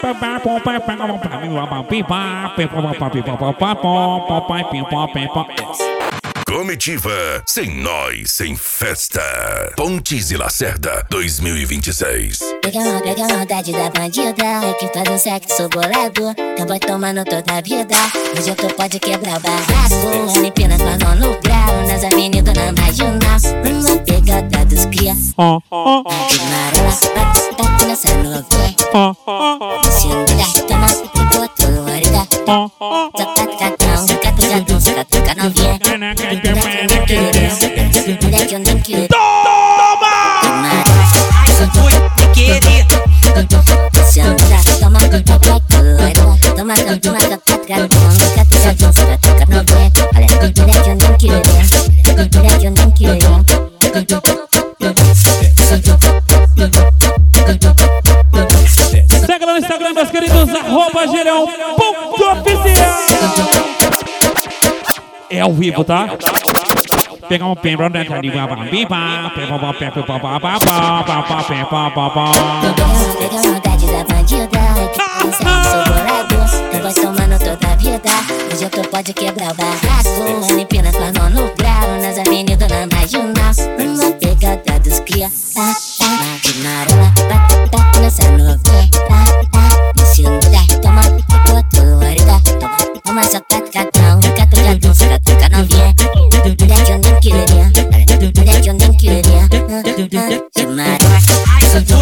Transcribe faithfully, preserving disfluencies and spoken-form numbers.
Comitiva, sem nós, sem festa. Pontes e Lacerda dois mil e vinte e seis. Pega uma, pega uma vontade da bandida, é que faz um sexo bolado. Acabou tomando toda a vida, hoje tu pode quebrar o barraco. Olimpíadas com a mão no grau, nas avenidas na marginal. Uma pegada dos cria. Amarela, tá começando a ver. Se andar, toma, ficou tudo arida. Já tá catão, fica tudo, fica tudo novinha. Moleque, eu nem queria. Toma! Isso foi de querer. Se andar, toma, fica tudo arida. Toma, toma, toma, catão, fica tudo, fica tudo novinha. Olha, moleque, eu nem queria. Moleque, eu nem queria. Segue lá no Instagram, meus queridos, arroba Gerão ponto oficial. É ao vivo, tá? Pegar um pé, brother, tá ligado? Pega uma vontade da bandida, é que faz um sexo bolado. Tu vai tomando toda a vida, hoje tu pode quebrar o barraco. Olimpíadas com a mão no grau, nas avenidas na marginal. Uma pegada dos cria. Tá, tá, amarela, tá, tá começando a ver. Tá, tá, se andar, toma, ficou tudo arida. Toma, toma, só catcatão, fica tudo, fica tudo novinha. Moleque, eu nem queria. Moleque, eu nem queria. Amarela.